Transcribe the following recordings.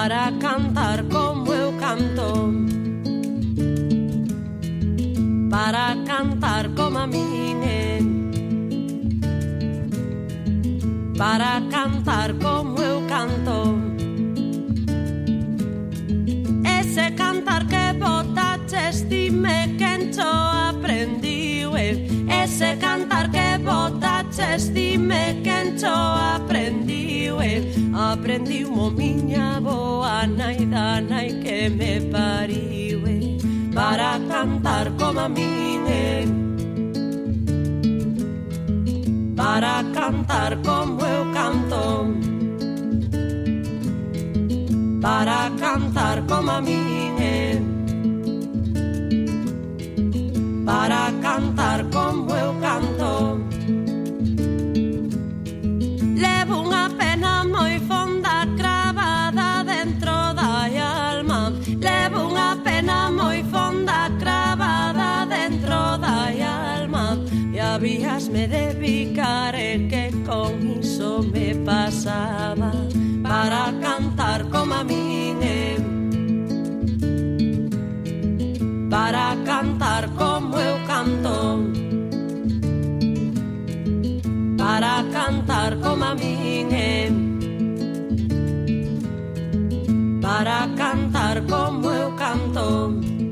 para cantar como eu canto, para cantar como a min para cantar como eu canto. Ese cantar que botaches, dime quen cho aprendiu. Ese cantar que botaches, dime quen cho aprendiu. Aprendiu mo miña boa nai da nai que me pariu, para cantar como a min, para cantar como eu canto, para cantar como a min, para cantar como eu canto. Levo unha pena moi fonda cravada dentro da alma, levo unha pena moi fonda cravada dentro da alma. E habíasme de picar que con iso me pasaba, para cantar como a min, para cantar como eu canto, para cantar como a min, para cantar como eu canto.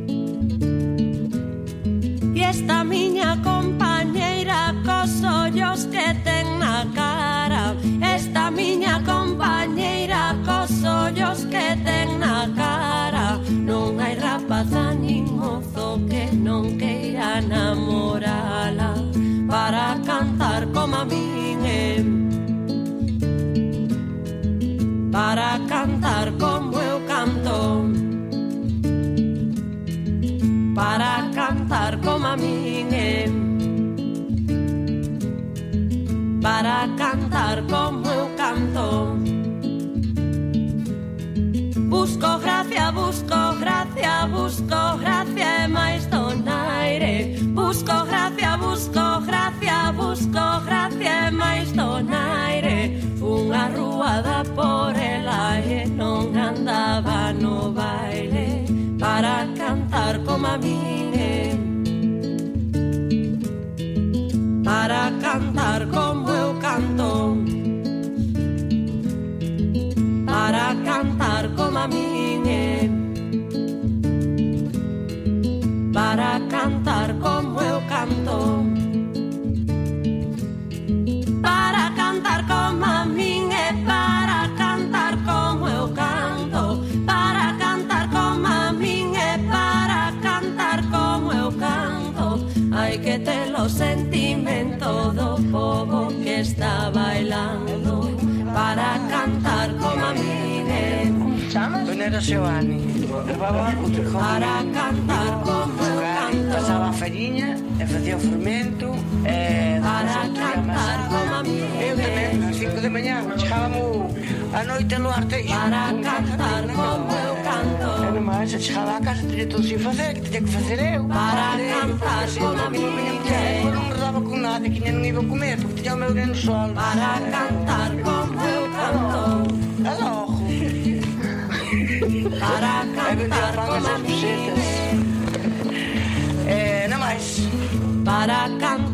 E esta miña compañeira cos ollos que ten na cara, esta miña compañeira cos ollos que ten na cara, non hai rapaza nin mozo que non queira namorala, para cantar como a min, para cantar como eu canto, para cantar como a min, para cantar como eu canto. Busco gracia, busco gracia, busco gracia e máis donaire. Busco gracia, busco gracia, busco gracia e máis donaire. Unha ruada por ela e non andaba no baile, para cantar como a min, para cantar como eu canto, para cantar como a min, para cantar como eu canto, para cantar como a min e para cantar como eu canto, para cantar como a min e para cantar como eu canto. Hai que ter o sentimento do povo que está bailando, para cantar como a min, Era Seoani, para cantar como eu canto, pasaba a fariña e facía o fermento, para cantar como a min, eu tamén, ás 5 de mañá chegábamos a noite no arte, para cantar como eu canto, e nomás chegaba a casa, teña todo sin facer, que teña que facer eu, para cantar como a min, non me daba con nada, que non iba a comer, porque teña o meu grande sol, para cantar como eu canto, a logo, para cantar como a min, non máis, para cantar